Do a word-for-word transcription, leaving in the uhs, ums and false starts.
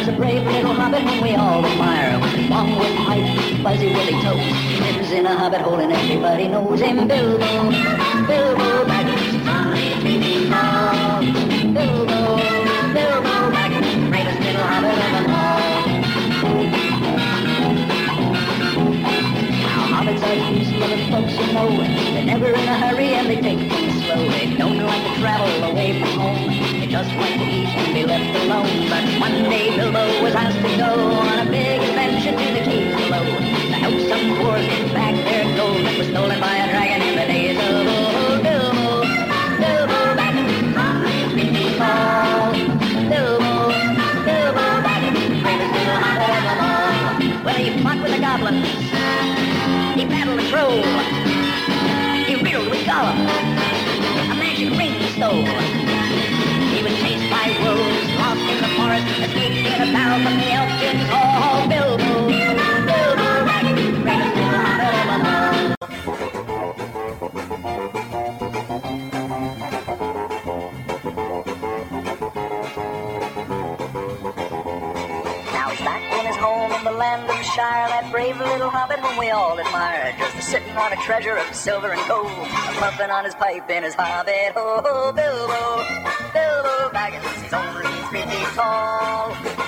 a brave little hobbit whom we all admire. With his long wooden pipe, fuzzy woolly toes, he lives in a hobbit hole and everybody knows him. Bilbo, Bilbo Baggins, five feet tall. Bilbo, Bilbo Baggins, bravest little hobbit of them all. Now hobbits are peace-loving folks, you know. They're never in a hurry and they take things slow. They don't like to travel away from home. They just like to eat and be left alone. But one day Bilbo was asked to go on a big adventure to the caves below, to help some dwarves get back their gold that was stolen by a dragon in the days of old. Bilbo, Bilbo Baggins, five feet tall. Bilbo, Bilbo Baggins, bravest little hobbit of them all. Well, he fought with the goblins, he battled a troll, he riddled with Gollum, a magic ring he stole. He was chased by wolves, lost in the forest, escaped in a barrel from the elf king's hall. Bilbo, Bilbo Baggins, bravest little hobbit of them all. Now he's back in his home in the land of Shire, that brave little hobbit whom we all admire, just sitting on a treasure of silver and gold, puffing on his pipe in his hobbit hole. Bilbo, Bilbo Baggins, he's only three feet tall.